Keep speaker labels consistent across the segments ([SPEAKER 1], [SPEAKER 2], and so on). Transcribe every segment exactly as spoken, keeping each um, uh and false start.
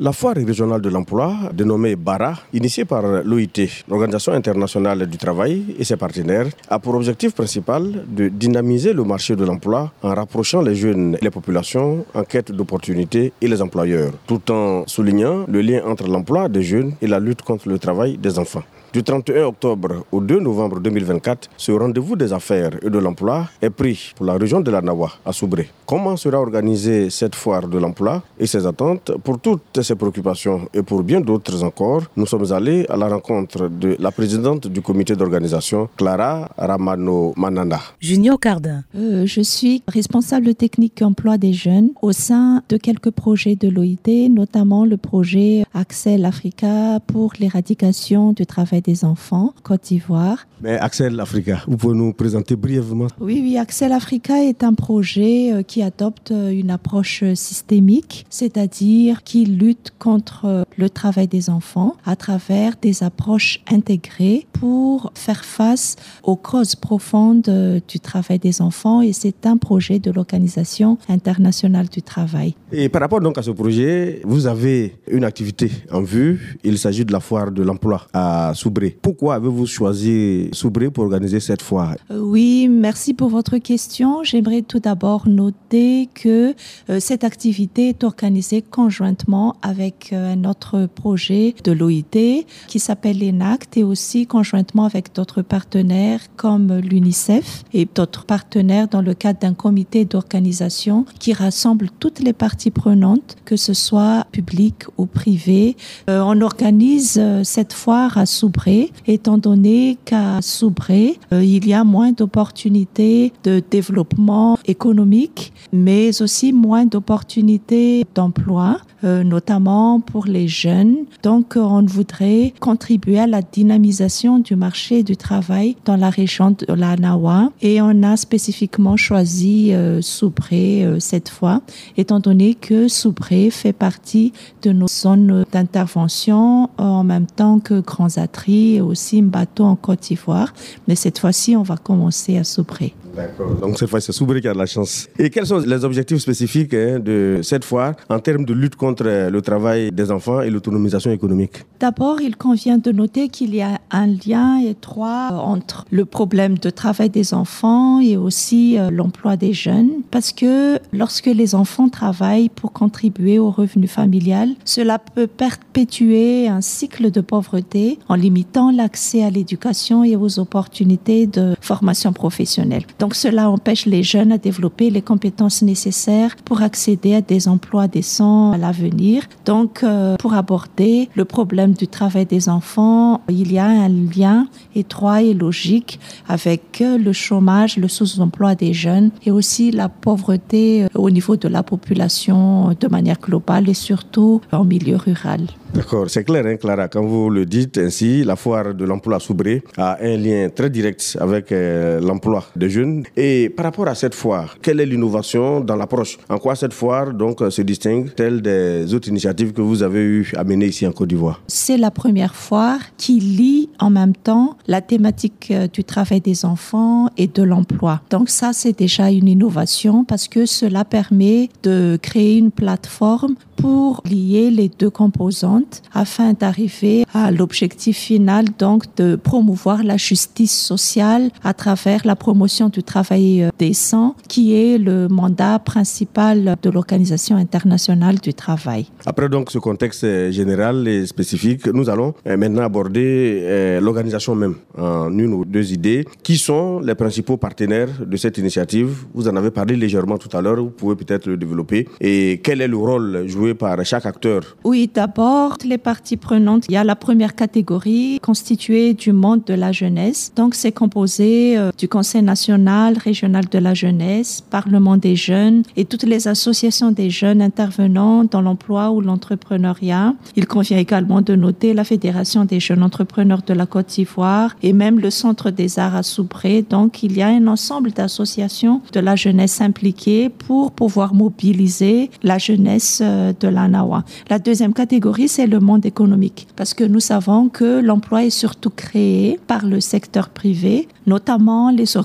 [SPEAKER 1] La foire régionale de l'emploi, dénommée BARA, initiée par l'O I T, l'Organisation internationale du travail et ses partenaires, a pour objectif principal de dynamiser le marché de l'emploi en rapprochant les jeunes et les populations en quête d'opportunités et les employeurs, tout en soulignant le lien entre l'emploi des jeunes et la lutte contre le travail des enfants. Du trente et un octobre au deux novembre deux mille vingt-quatre, ce rendez-vous des affaires et de l'emploi est pris pour la région de la Nawa, à Soubré. Comment sera organisée cette foire de l'emploi et ses attentes? Pour toutes ces préoccupations et pour bien d'autres encore, nous sommes allés à la rencontre de la présidente du comité d'organisation, Clara Ramano Mananda.
[SPEAKER 2] Junior Cardin.
[SPEAKER 3] Euh, je suis responsable technique emploi des jeunes au sein de quelques projets de l'O I T, notamment le projet Axel Africa pour l'éradication du travail des enfants, Côte d'Ivoire.
[SPEAKER 1] Mais Axel Africa, vous pouvez nous présenter brièvement?
[SPEAKER 3] Oui, oui, Axel Africa est un projet qui adopte une approche systémique, c'est-à-dire qui lutte contre le travail des enfants à travers des approches intégrées pour faire face aux causes profondes du travail des enfants, et c'est un projet de l'Organisation internationale du travail.
[SPEAKER 1] Et par rapport donc à ce projet, vous avez une activité en vue, il s'agit de la foire de l'emploi à Soubré. Pourquoi avez-vous choisi Soubré pour organiser cette foire?
[SPEAKER 3] euh, Oui, merci pour votre question. J'aimerais tout d'abord noter que euh, cette activité est organisée conjointement avec euh, un autre projet de l'O I T qui s'appelle l'ENACT, et aussi conjointement avec d'autres partenaires comme l'UNICEF et d'autres partenaires dans le cadre d'un comité d'organisation qui rassemble toutes les parties prenantes, que ce soit publiques ou privées. Euh, on organise euh, cette foire à Soubré, étant donné qu'à Soubré, euh, il y a moins d'opportunités de développement économique, mais aussi moins d'opportunités d'emploi, euh, notamment pour les jeunes. Donc, euh, on voudrait contribuer à la dynamisation du marché du travail dans la région de la Nawa, et on a spécifiquement choisi euh, Soubré euh, cette fois, étant donné que Soubré fait partie de nos zones d'intervention euh, en même temps que Grands Atris et aussi Mbato en Côte d'Ivoire. Mais cette fois-ci, on va commencer à Soubré.
[SPEAKER 1] D'accord. Donc cette fois, c'est Soubré qui a de la chance. Et quels sont les objectifs spécifiques hein, de cette foire en termes de lutte contre le travail des enfants et l'autonomisation économique?
[SPEAKER 3] D'abord, il convient de noter qu'il y a un lien étroit entre le problème de travail des enfants et aussi euh, l'emploi des jeunes, parce que lorsque les enfants travaillent pour contribuer au revenu familial, cela peut perpétuer un cycle de pauvreté en limitant l'accès à l'éducation et aux opportunités de formation professionnelle. Donc cela empêche les jeunes à développer les compétences nécessaires pour accéder à des emplois décents à l'avenir. Donc euh, pour aborder le problème du travail des enfants, il y a un lien étroit et logique avec le chômage, le sous-emploi des jeunes et aussi la pauvreté au niveau de la population de manière globale et surtout en milieu rural.
[SPEAKER 1] D'accord, c'est clair, hein, Clara, quand vous le dites ainsi, la foire de l'emploi à Soubré a un lien très direct avec euh, l'emploi des jeunes. Et par rapport à cette foire, quelle est l'innovation dans l'approche? En quoi cette foire donc se distingue-t-elle des autres initiatives que vous avez eu à mener ici en Côte d'Ivoire?
[SPEAKER 3] C'est la première foire qui lie en même temps la thématique du travail des enfants et de l'emploi. Donc ça, c'est déjà une innovation parce que cela permet de créer une plateforme pour lier les deux composantes afin d'arriver à l'objectif final, donc de promouvoir la justice sociale à travers la promotion du travail décent, qui est le mandat principal de l'Organisation internationale du travail.
[SPEAKER 1] Après donc ce contexte général et spécifique, nous allons maintenant aborder l'organisation même en une ou deux idées. Qui sont les principaux partenaires de cette initiative? Vous en avez parlé légèrement tout à l'heure, vous pouvez peut-être le développer. Et quel est le rôle joué par chaque acteur?
[SPEAKER 3] Oui, d'abord, les parties prenantes. Il y a la première catégorie constituée du monde de la jeunesse. Donc, c'est composé euh, du Conseil national, régional de la jeunesse, Parlement des jeunes et toutes les associations des jeunes intervenant dans l'emploi ou l'entrepreneuriat. Il convient également de noter la Fédération des jeunes entrepreneurs de la Côte d'Ivoire et même le Centre des arts à Soubré. Donc, il y a un ensemble d'associations de la jeunesse impliquées pour pouvoir mobiliser la jeunesse euh, de la Nawa. La deuxième catégorie, c'est le monde économique, parce que nous savons que l'emploi est surtout créé par le secteur privé, notamment les organisations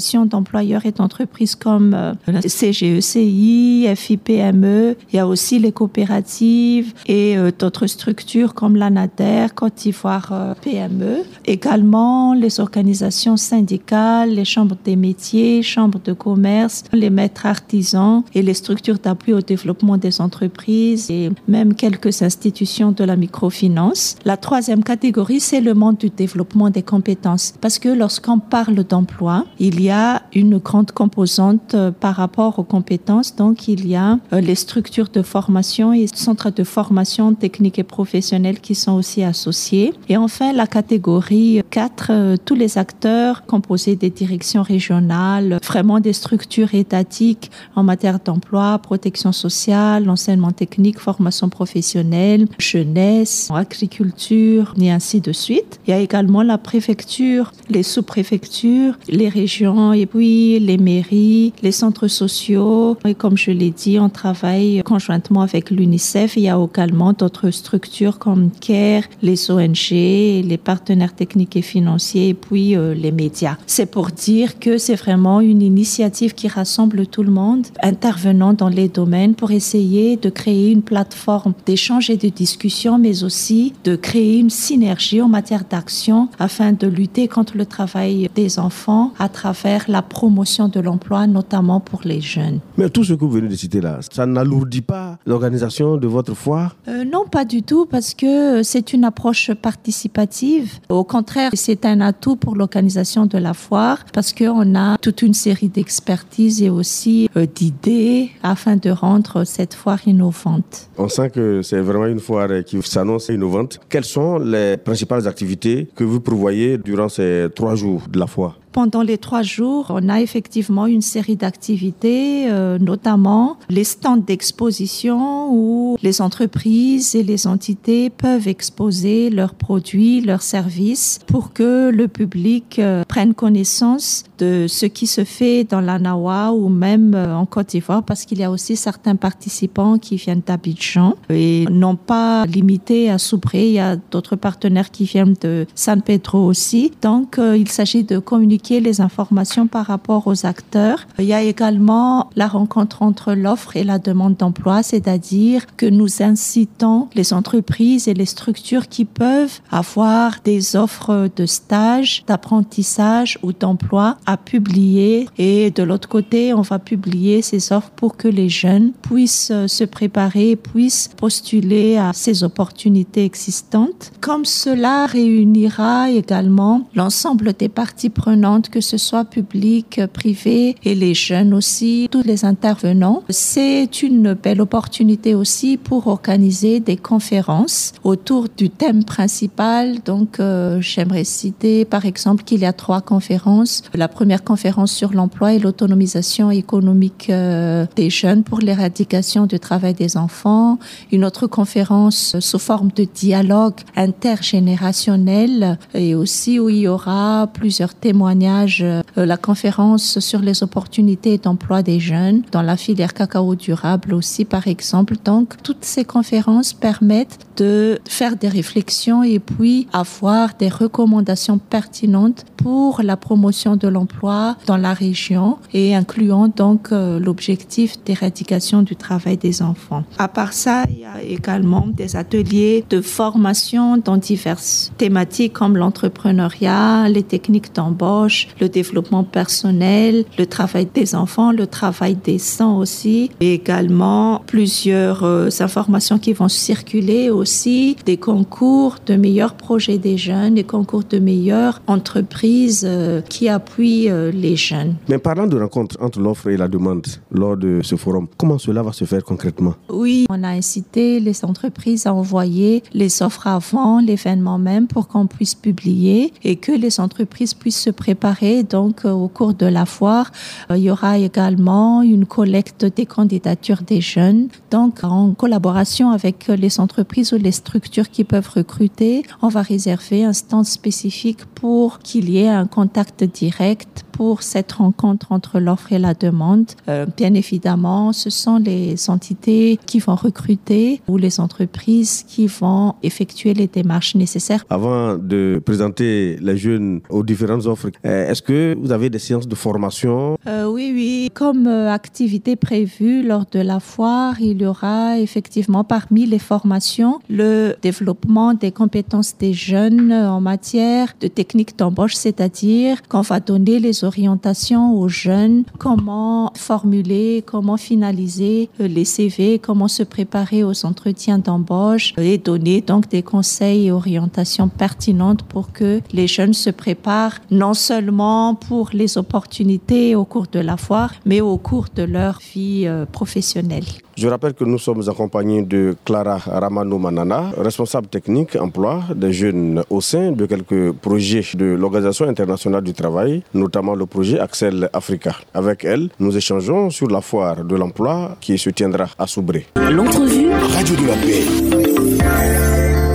[SPEAKER 3] associations d'employeurs et d'entreprises comme euh, la C G E C I, F I P M E. Il y a aussi les coopératives et euh, d'autres structures comme l'ANADER, Côte d'Ivoire euh, P M E. Également, les organisations syndicales, les chambres des métiers, chambres de commerce, les maîtres artisans et les structures d'appui au développement des entreprises et même quelques institutions de la microfinance. La troisième catégorie, c'est le monde du développement des compétences. Parce que lorsqu'on parle d'emploi, il y a une grande composante euh, par rapport aux compétences. Donc, il y a euh, les structures de formation et centres de formation technique et professionnelle qui sont aussi associés. Et enfin, la catégorie quatre, euh, tous les acteurs composés des directions régionales, vraiment des structures étatiques en matière d'emploi, protection sociale, enseignement technique, formation professionnelle, jeunesse, agriculture, et ainsi de suite. Il y a également la préfecture, les sous-préfectures, les régions et puis les mairies, les centres sociaux. Et comme je l'ai dit, on travaille conjointement avec l'UNICEF. Il y a également d'autres structures comme CARE, les O N G, les partenaires techniques et financiers et puis euh, les médias. C'est pour dire que c'est vraiment une initiative qui rassemble tout le monde, intervenant dans les domaines pour essayer de créer une plateforme d'échange et de discussion, mais aussi de créer une synergie en matière d'action afin de lutter contre le travail des enfants à travers la promotion de l'emploi, notamment pour les jeunes.
[SPEAKER 1] Mais tout ce que vous venez de citer là, ça n'alourdit pas l'organisation de votre foire ?
[SPEAKER 3] euh, Non, pas du tout, parce que c'est une approche participative. Au contraire, c'est un atout pour l'organisation de la foire, parce qu'on a toute une série d'expertises et aussi euh, d'idées afin de rendre cette foire innovante.
[SPEAKER 1] On sent que c'est vraiment une foire qui s'annonce innovante. Quelles sont les principales activités que vous prévoyez durant ces trois jours de la foire ?
[SPEAKER 3] Pendant les trois jours, on a effectivement une série d'activités, euh, notamment les stands d'exposition où les entreprises et les entités peuvent exposer leurs produits, leurs services pour que le public euh, prenne connaissance de ce qui se fait dans l'Anawa ou même euh, en Côte d'Ivoire, parce qu'il y a aussi certains participants qui viennent d'Abidjan et non pas limités à Soubré. Il y a d'autres partenaires qui viennent de San Pedro aussi. Donc, euh, il s'agit de communiquer les informations par rapport aux acteurs. Il y a également la rencontre entre l'offre et la demande d'emploi, c'est-à-dire que nous incitons les entreprises et les structures qui peuvent avoir des offres de stage, d'apprentissage ou d'emploi à publier. Et de l'autre côté, on va publier ces offres pour que les jeunes puissent se préparer, puissent postuler à ces opportunités existantes. Comme cela réunira également l'ensemble des parties prenantes, que ce soit public, privé et les jeunes aussi, tous les intervenants. C'est une belle opportunité aussi pour organiser des conférences autour du thème principal. Donc, euh, j'aimerais citer par exemple qu'il y a trois conférences. La première conférence sur l'emploi et l'autonomisation économique euh, des jeunes pour l'éradication du travail des enfants. Une autre conférence sous forme de dialogue intergénérationnel et aussi où il y aura plusieurs témoignages. La conférence sur les opportunités d'emploi des jeunes dans la filière cacao durable aussi, par exemple. Donc, toutes ces conférences permettent de faire des réflexions et puis avoir des recommandations pertinentes pour la promotion de l'emploi dans la région et incluant donc euh, l'objectif d'éradication du travail des enfants. À part ça, il y a également des ateliers de formation dans diverses thématiques comme l'entrepreneuriat, les techniques d'embauche, le développement personnel, le travail des enfants, le travail décent aussi, et également plusieurs euh, informations qui vont circuler aussi, des concours de meilleurs projets des jeunes, des concours de meilleures entreprises euh, qui appuient euh, les jeunes.
[SPEAKER 1] Mais parlant de rencontre entre l'offre et la demande lors de ce forum, comment cela va se faire concrètement?
[SPEAKER 3] Oui, on a incité les entreprises à envoyer les offres avant l'événement même pour qu'on puisse publier et que les entreprises puissent se préparer. Donc, euh, au cours de la foire, euh, il y aura également une collecte des candidatures des jeunes. Donc, en collaboration avec les entreprises ou les structures qui peuvent recruter, on va réserver un stand spécifique pour qu'il y ait un contact direct pour cette rencontre entre l'offre et la demande. Euh, bien évidemment, ce sont les entités qui vont recruter ou les entreprises qui vont effectuer les démarches nécessaires.
[SPEAKER 1] Avant de présenter les jeunes aux différentes offres, est-ce que vous avez des séances de formation?
[SPEAKER 3] euh, Oui, oui. Comme euh, activité prévue lors de la foire, il y aura effectivement parmi les formations le développement des compétences des jeunes en matière de techniques d'embauche, c'est-à-dire qu'on va donner les orientations aux jeunes, comment formuler, comment finaliser les C V, comment se préparer aux entretiens d'embauche et donner donc des conseils et orientations pertinentes pour que les jeunes se préparent non seulement pour les opportunités au cours de la foire, mais au cours de leur vie euh, professionnelle.
[SPEAKER 1] Je rappelle que nous sommes accompagnés de Clara Ramano Manana, responsable technique emploi des jeunes au sein de quelques projets de l'Organisation internationale du travail, notamment le projet Axel Africa. Avec elle, nous échangeons sur la foire de l'emploi qui se tiendra à Soubré.
[SPEAKER 2] L'entrevue Radio de la Paix.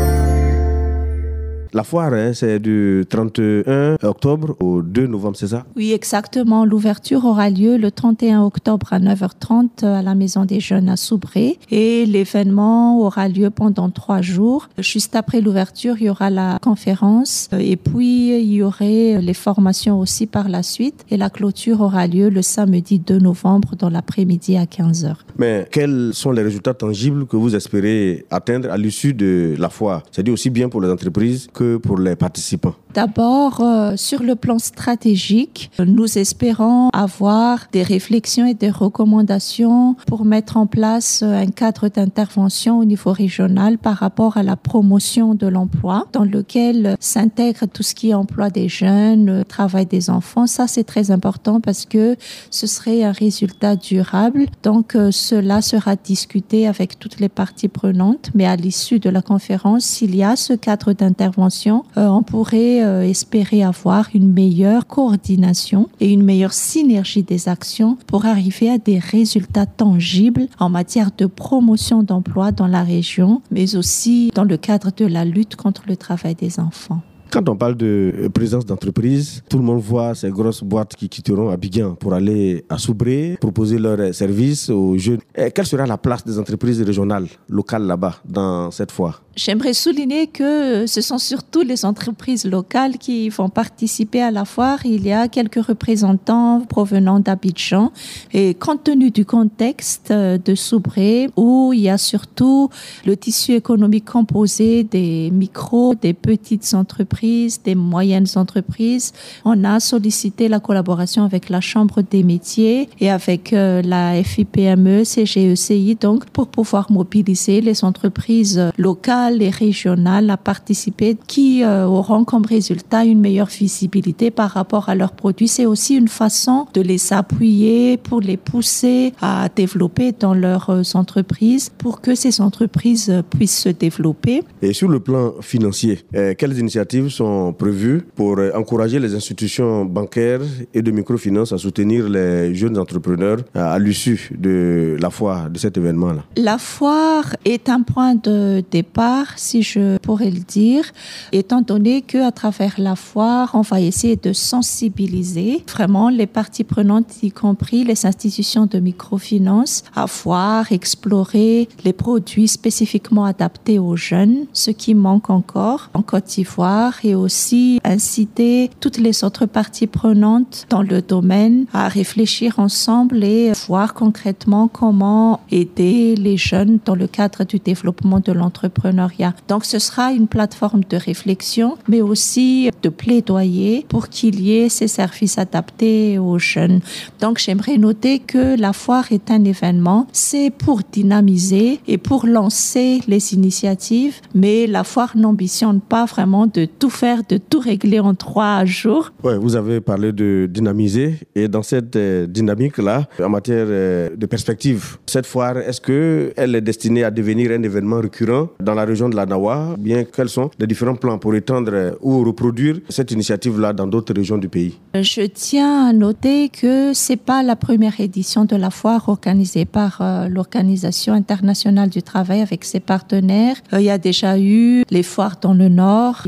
[SPEAKER 1] La foire, hein, c'est du trente et un octobre au deux novembre, c'est ça?
[SPEAKER 3] Oui, exactement. L'ouverture aura lieu le trente et un octobre à neuf heures trente à la Maison des Jeunes à Soubré. Et l'événement aura lieu pendant trois jours. Juste après l'ouverture, il y aura la conférence. Et puis, il y aurait les formations aussi par la suite. Et la clôture aura lieu le samedi deux novembre dans l'après-midi à quinze heures.
[SPEAKER 1] Mais quels sont les résultats tangibles que vous espérez atteindre à l'issue de la foire? C'est-à-dire aussi bien pour les entreprises que pour les participants.
[SPEAKER 3] D'abord, euh, sur le plan stratégique, nous espérons avoir des réflexions et des recommandations pour mettre en place un cadre d'intervention au niveau régional par rapport à la promotion de l'emploi, dans lequel s'intègre tout ce qui est emploi des jeunes, travail des enfants. Ça, c'est très important parce que ce serait un résultat durable. Donc, euh, cela sera discuté avec toutes les parties prenantes. Mais à l'issue de la conférence, s'il y a ce cadre d'intervention, euh, on pourrait euh, espérer avoir une meilleure coordination et une meilleure synergie des actions pour arriver à des résultats tangibles en matière de promotion d'emploi dans la région, mais aussi dans le cadre de la lutte contre le travail des enfants.
[SPEAKER 1] Quand on parle de présence d'entreprise, tout le monde voit ces grosses boîtes qui quitteront Abidjan pour aller à Soubré, proposer leurs services aux jeunes. Et quelle sera la place des entreprises régionales, locales là-bas, dans cette foire?
[SPEAKER 3] J'aimerais souligner que ce sont surtout les entreprises locales qui vont participer à la foire. Il y a quelques représentants provenant d'Abidjan. Et compte tenu du contexte de Soubré, où il y a surtout le tissu économique composé des micros, des petites entreprises, des moyennes entreprises, on a sollicité la collaboration avec la Chambre des métiers et avec la F I P M E, C G E C I, donc pour pouvoir mobiliser les entreprises locales et régionales à participer qui euh, auront comme résultat une meilleure visibilité par rapport à leurs produits. C'est aussi une façon de les appuyer pour les pousser à développer dans leurs entreprises pour que ces entreprises puissent se développer.
[SPEAKER 1] Et sur le plan financier, euh, quelles initiatives sont prévues pour euh, encourager les institutions bancaires et de microfinance à soutenir les jeunes entrepreneurs à, à l'issue de la foire, de cet événement-là?
[SPEAKER 3] La foire est un point de départ, si je pourrais le dire, étant donné qu'à travers la foire, on va essayer de sensibiliser vraiment les parties prenantes, y compris les institutions de microfinance, à voir, explorer les produits spécifiquement adaptés aux jeunes, ce qui manque encore en Côte d'Ivoire, et aussi inciter toutes les autres parties prenantes dans le domaine à réfléchir ensemble et voir concrètement comment aider les jeunes dans le cadre du développement de l'entrepreneuriat. Donc ce sera une plateforme de réflexion, mais aussi de plaidoyer pour qu'il y ait ces services adaptés aux jeunes. Donc j'aimerais noter que la foire est un événement, c'est pour dynamiser et pour lancer les initiatives, mais la foire n'ambitionne pas vraiment de tout faire, de tout régler en trois jours.
[SPEAKER 1] Ouais, vous avez parlé de dynamiser, et dans cette euh, dynamique-là, en matière euh, de perspective, cette foire, est-ce qu'elle est destinée à devenir un événement récurrent dans la région de la Nawa? Bien, quels sont les différents plans pour étendre ou reproduire cette initiative-là dans d'autres régions du pays?
[SPEAKER 3] Je tiens à noter que c'est pas la première édition de la foire organisée par euh, l'Organisation internationale du travail avec ses partenaires. Euh, il y a déjà eu les foires dans le Nord et maintenant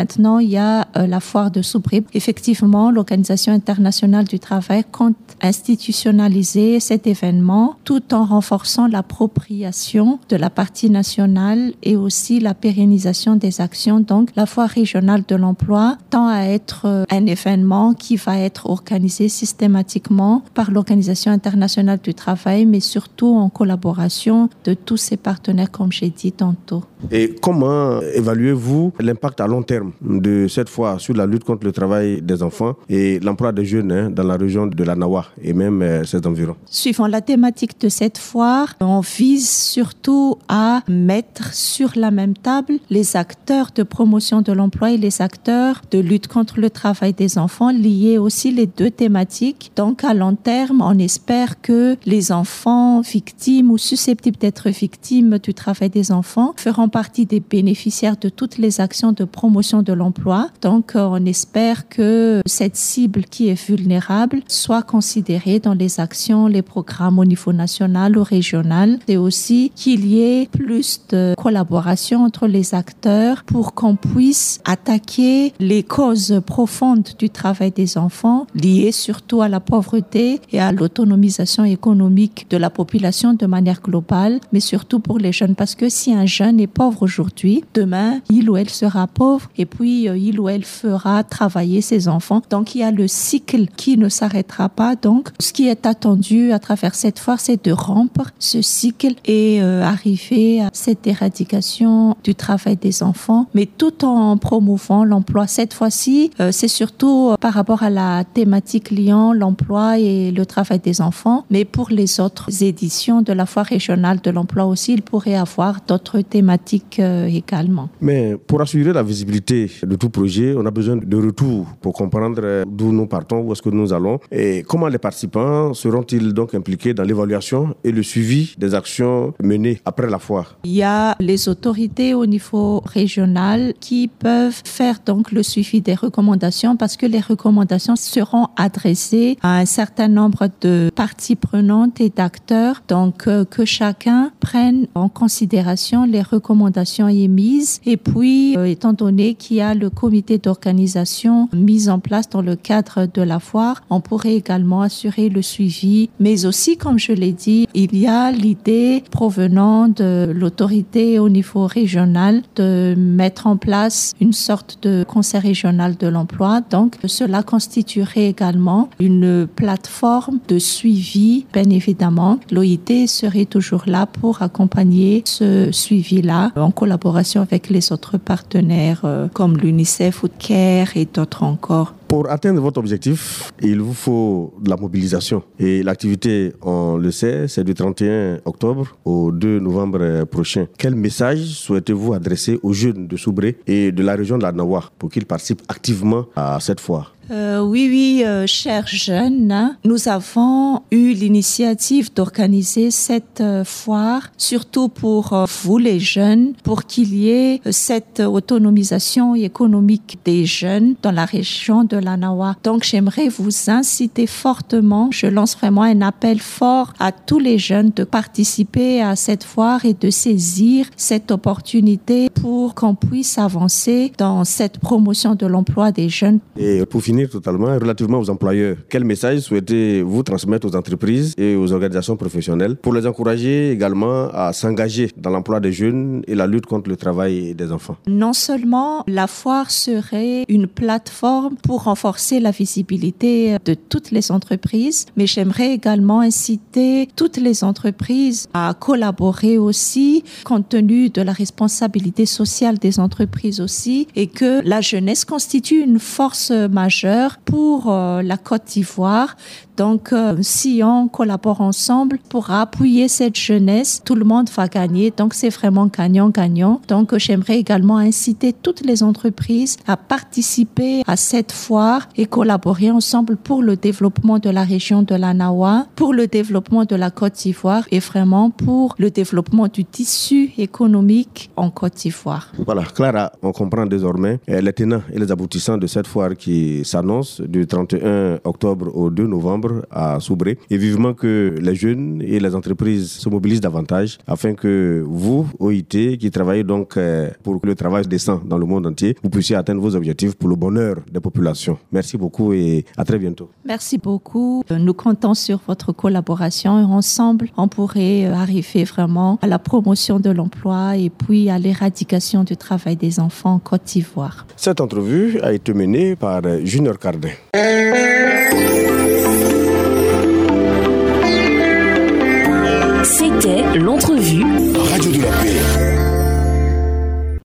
[SPEAKER 3] maintenant, il y a euh, la foire de Soubré. Effectivement, l'Organisation internationale du travail compte institutionnaliser cet événement tout en renforçant l'appropriation de la partie nationale et aussi la pérennisation des actions. Donc, la foire régionale de l'emploi tend à être un événement qui va être organisé systématiquement par l'Organisation internationale du travail, mais surtout en collaboration de tous ses partenaires, comme j'ai dit tantôt.
[SPEAKER 1] Et comment évaluez-vous l'impact à long terme de cette foire sur la lutte contre le travail des enfants et l'emploi des jeunes hein, dans la région de la Nawa et même euh, ses environs?
[SPEAKER 3] Suivant la thématique de cette foire, on vise surtout à mettre sur la même table les acteurs de promotion de l'emploi et les acteurs de lutte contre le travail des enfants, liés aussi les deux thématiques. Donc à long terme, on espère que les enfants victimes ou susceptibles d'être victimes du travail des enfants feront partie des bénéficiaires de toutes les actions de promotion de l'emploi. Donc on espère que cette cible qui est vulnérable soit considérée dans les actions, les programmes au niveau national ou régional. Et aussi qu'il y ait plus de collaboration entre les acteurs pour qu'on puisse attaquer les causes profondes du travail des enfants, liées surtout à la pauvreté et à l'autonomisation économique de la population de manière globale, mais surtout pour les jeunes. Parce que si un jeune est pauvre aujourd'hui, demain, il ou elle sera pauvre et puis il ou elle fera travailler ses enfants. Donc, il y a le cycle qui ne s'arrêtera pas. Donc, ce qui est attendu à travers cette foire, c'est de rompre ce cycle et euh, arriver à cette éradication du travail des enfants, mais tout en promouvant l'emploi. Cette fois-ci, euh, c'est surtout par rapport à la thématique liant l'emploi et le travail des enfants, mais pour les autres éditions de la foire régionale de l'emploi aussi, il pourrait y avoir d'autres thématiques euh, également.
[SPEAKER 1] Mais pour assurer la visibilité de tout projet, on a besoin de retours pour comprendre d'où nous partons, où est-ce que nous allons et comment les participants seront-ils donc impliqués dans l'évaluation et le suivi des actions menées après la foire.
[SPEAKER 3] Il y a les autorités au niveau régional qui peuvent faire donc le suivi des recommandations parce que les recommandations seront adressées à un certain nombre de parties prenantes et d'acteurs. Donc euh, que chacun prenne en considération les recommandations émises et puis euh, étant donné qu'il y a le comité d'organisation mis en place dans le cadre de la foire, on pourrait également assurer le suivi. Mais aussi, comme je l'ai dit, il y a l'idée provenant de l'autorité au niveau régional de mettre en place une sorte de conseil régional de l'emploi. Donc, cela constituerait également une plateforme de suivi. Bien évidemment, l'O I T serait toujours là pour accompagner ce suivi-là en collaboration avec les autres partenaires euh, comme l'UNICEF, Foodcare et d'autres encore.
[SPEAKER 1] Pour atteindre votre objectif, il vous faut de la mobilisation. Et l'activité, on le sait, c'est du trente et un octobre au deux novembre prochain. Quel message souhaitez-vous adresser aux jeunes de Soubré et de la région de la Nawa pour qu'ils participent activement à cette foire?
[SPEAKER 3] Euh, oui, oui, euh, chers jeunes, hein, nous avons eu l'initiative d'organiser cette euh, foire, surtout pour euh, vous les jeunes, pour qu'il y ait euh, cette autonomisation économique des jeunes dans la région de la Nawa. Donc, j'aimerais vous inciter fortement, je lance vraiment un appel fort à tous les jeunes de participer à cette foire et de saisir cette opportunité pour qu'on puisse avancer dans cette promotion de l'emploi des jeunes.
[SPEAKER 1] Et pour finir, totalement, relativement aux employeurs, quel message souhaitez-vous transmettre aux entreprises et aux organisations professionnelles pour les encourager également à s'engager dans l'emploi des jeunes et la lutte contre le travail des enfants?
[SPEAKER 3] Non seulement la foire serait une plateforme pour renforcer la visibilité de toutes les entreprises, mais j'aimerais également inciter toutes les entreprises à collaborer aussi, compte tenu de la responsabilité sociale des entreprises aussi, et que la jeunesse constitue une force majeure pour euh, la Côte d'Ivoire. Donc, euh, si on collabore ensemble pour appuyer cette jeunesse, tout le monde va gagner. Donc, c'est vraiment gagnant-gagnant. Donc, j'aimerais également inciter toutes les entreprises à participer à cette foire d'Ivoire et collaborer ensemble pour le développement de la région de l'Anawa, pour le développement de la Côte d'Ivoire et vraiment pour le développement du tissu économique en Côte d'Ivoire.
[SPEAKER 1] Voilà, Clara, on comprend désormais les tenants et les aboutissants de cette foire qui s'annonce du trente et un octobre au deux novembre à Soubré. Et vivement que les jeunes et les entreprises se mobilisent davantage afin que vous, O I T, qui travaillez donc pour que le travail décent dans le monde entier, vous puissiez atteindre vos objectifs pour le bonheur des populations. Merci beaucoup et à très bientôt.
[SPEAKER 3] Merci beaucoup. Nous comptons sur votre collaboration et ensemble, on pourrait arriver vraiment à la promotion de l'emploi et puis à l'éradication du travail des enfants en Côte d'Ivoire.
[SPEAKER 1] Cette entrevue a été menée par Junior Cardin.
[SPEAKER 4] C'était l'entrevue
[SPEAKER 2] Radio de la Paix.